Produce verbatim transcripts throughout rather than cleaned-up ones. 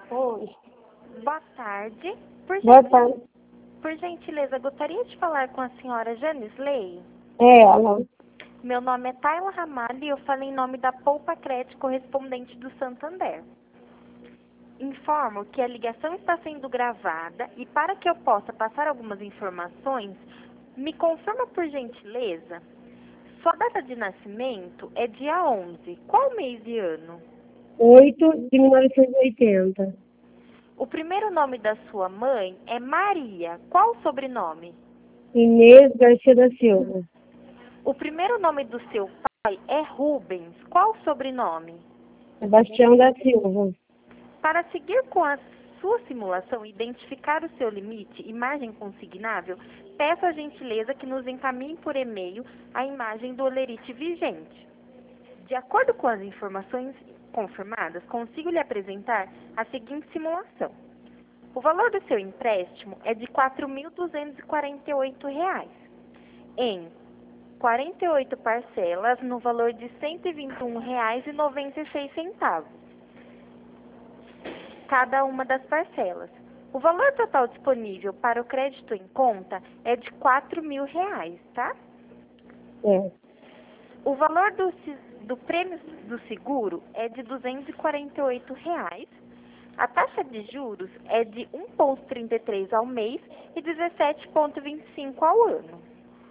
Oi. Boa tarde. Por, Boa gentil... tarde. Por gentileza, gostaria de falar com a senhora Janisley? É ela. Meu nome é Tayla Ramalho e eu falo em nome da Poupa Crédito correspondente do Santander. Informo que a ligação está sendo gravada e para que eu possa passar algumas informações, me confirma por gentileza. Sua data de nascimento é dia onze. Qual mês e ano? oito de mil novecentos e oitenta. O primeiro nome da sua mãe é Maria. Qual o sobrenome? Inês Garcia da Silva. O primeiro nome do seu pai é Rubens. Qual o sobrenome? Sebastião da Silva. Para seguir com a sua simulação e identificar o seu limite e margem consignável, peço a gentileza que nos encaminhe por e-mail a imagem do holerite vigente. De acordo com as informações confirmadas, consigo lhe apresentar a seguinte simulação. O valor do seu empréstimo é de quatro mil duzentos e quarenta e oito reais, em quarenta e oito parcelas no valor de cento e vinte e um reais e noventa e seis centavos, cada uma das parcelas. O valor total disponível para o crédito em conta é de quatro mil reais, tá? É. O valor do, do prêmio do seguro é de duzentos e quarenta e oito reais. A taxa de juros é de um vírgula trinta e três ao mês e dezessete vírgula vinte e cinco ao ano.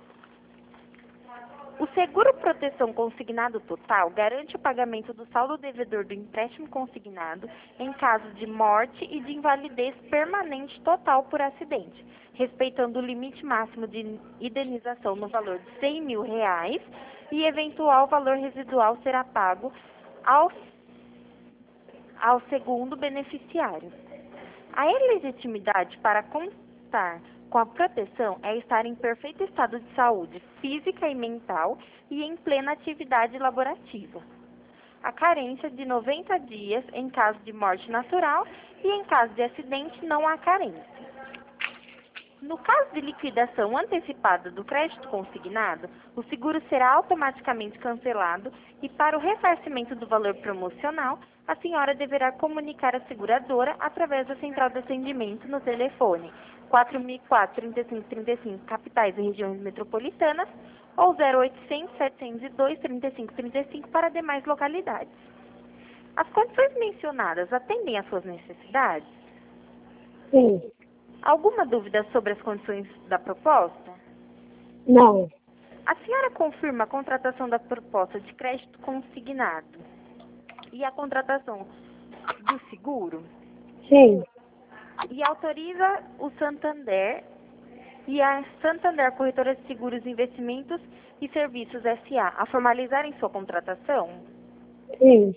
O seguro proteção consignado total garante o pagamento do saldo devedor do empréstimo consignado em caso de morte e de invalidez permanente total por acidente, respeitando o limite máximo de indenização no valor de cem mil reais e eventual valor residual será pago ao, ao segundo beneficiário. A ilegitimidade para contar com a proteção é estar em perfeito estado de saúde física e mental e em plena atividade laborativa. A carência de noventa dias em caso de morte natural e em caso de acidente não há carência. No caso de liquidação antecipada do crédito consignado, o seguro será automaticamente cancelado e para o ressarcimento do valor promocional, a senhora deverá comunicar à seguradora através da central de atendimento no telefone quatro mil e quatro, trinta e cinco trinta e cinco, capitais e regiões metropolitanas, ou zero oitocentos, setecentos e dois, trinta e cinco trinta e cinco para demais localidades. As condições mencionadas atendem às suas necessidades? Sim. Alguma dúvida sobre as condições da proposta? Não. A senhora confirma a contratação da proposta de crédito consignado e a contratação do seguro? Sim. E autoriza o Santander e a Santander Corretora de Seguros, Investimentos e Serviços S A a formalizarem sua contratação? Sim.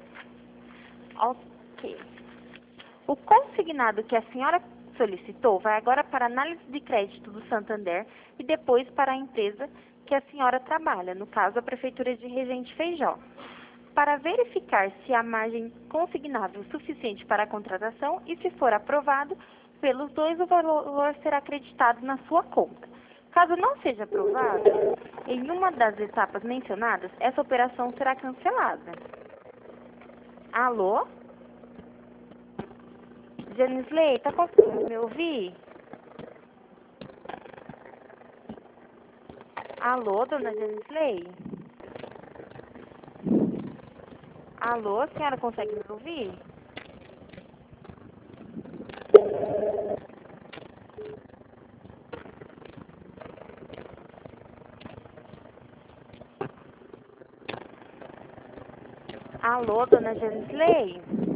Ok. O consignado que a senhora solicitou vai agora para a análise de crédito do Santander e depois para a empresa que a senhora trabalha, no caso a Prefeitura de Regente Feijó. Para verificar se há margem consignável suficiente para a contratação e se for aprovado pelos dois, o valor será acreditado na sua conta. Caso não seja aprovado, em uma das etapas mencionadas, essa operação será cancelada. Alô? Janisley, tá conseguindo me ouvir? Alô, dona Janisley? Alô, a senhora consegue me ouvir? Alô, dona Janisley?